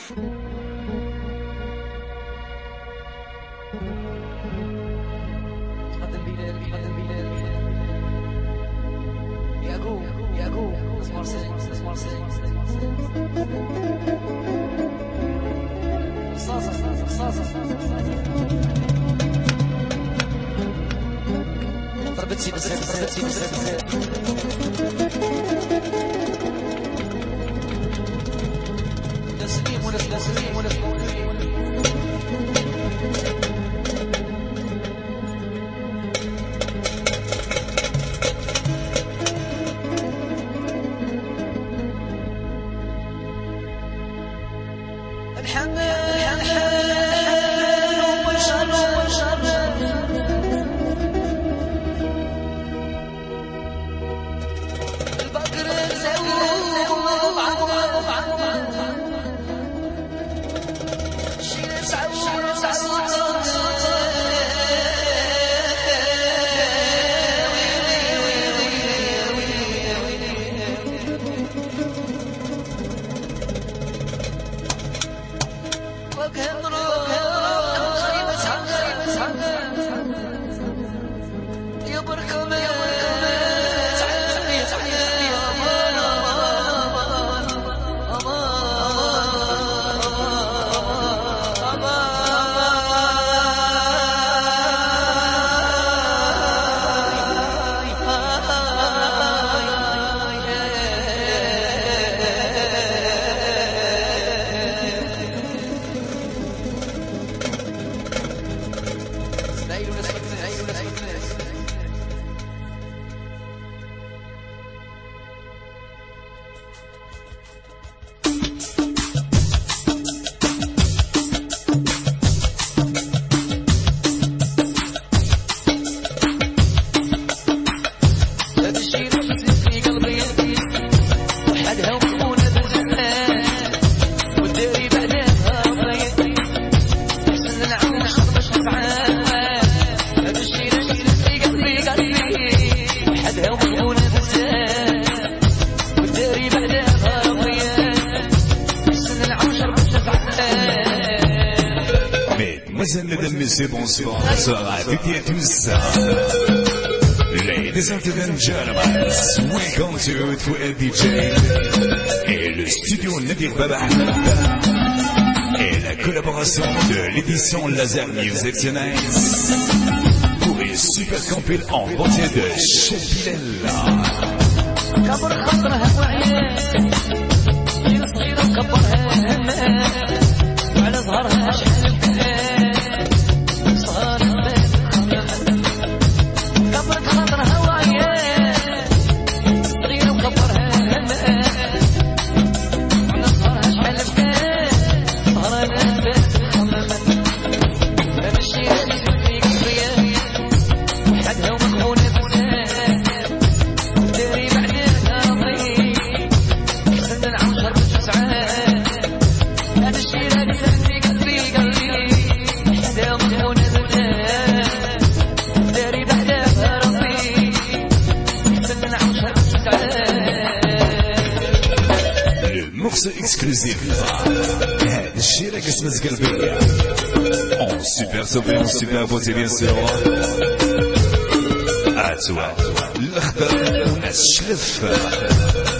تقدم بلال ياكو اسمار سين صاصة ضربتي بزاف لا سليم ولا Mesdames, messieurs, bonsoir à toutes et à tous. Ladies and gentlemen, welcome to LDJ et le studio Nadir Baba et la collaboration de l'édition Laser Music Nice pour une super compil en beauté de Chepilella. Exclusif. Chirac اسمه قلبي. En super sauvé, en super beauté bien sûr. À toi. الأخضر والناس شلف.